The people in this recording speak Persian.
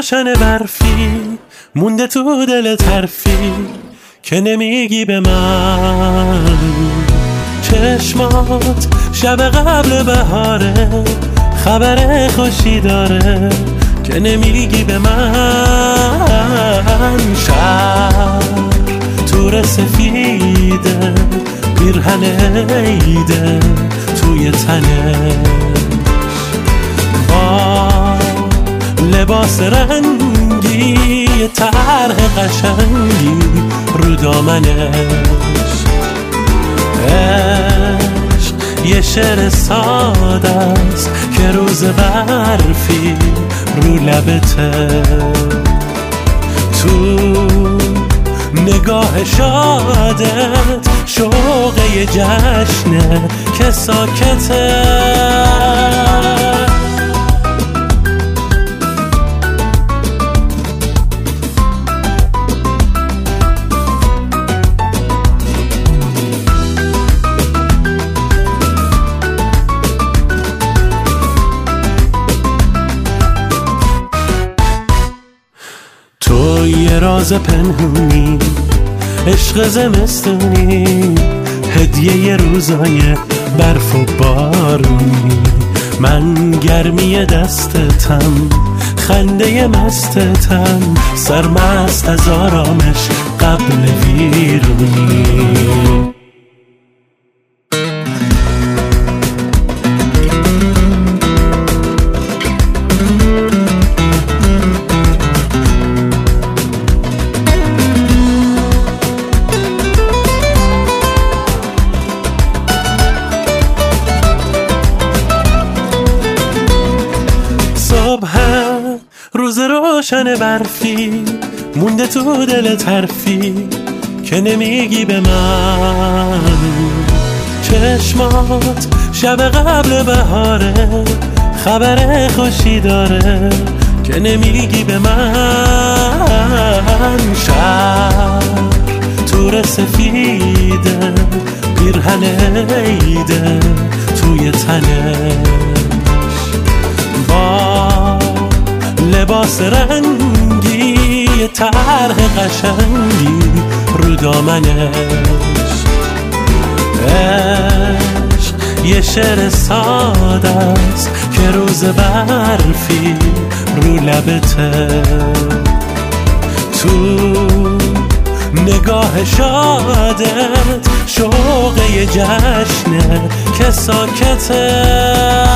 روشن برفی مونده تو دل طرفی که نمیگی به من. چشمات شب قبل بهاره، خبر خوشی داره که نمیگی به من. شهر تور سفیده، پیرهن عیده توی تنش، با لباس رنگی طرح قشنگی رو دامنش. عشق یه شعر ساده است که روز برفی رو لبته، تو نگاه شادت شوق یه جشنه که ساکته. تو یه راز پنهونی، عشق زمستونی، هدیه ی روزای برف و بارونی. من گرمی دستتم، خنده مستتم، سرمست از آرامش قبل ویرونی. روز روشن برفی مونده تو دل طرفی که نمیگی به من. چشمات شب قبل بهاره، خبر خوشی داره که نمیگی به من. شهر تور سفیده، پیرهن عیده توی تنش، با لباس رنگی طرح قشنگی رو دامنش. عشق یه شعر ساده است که روز برفی رو لبته، تو نگاه شادت شوق یه جشنه که ساکته.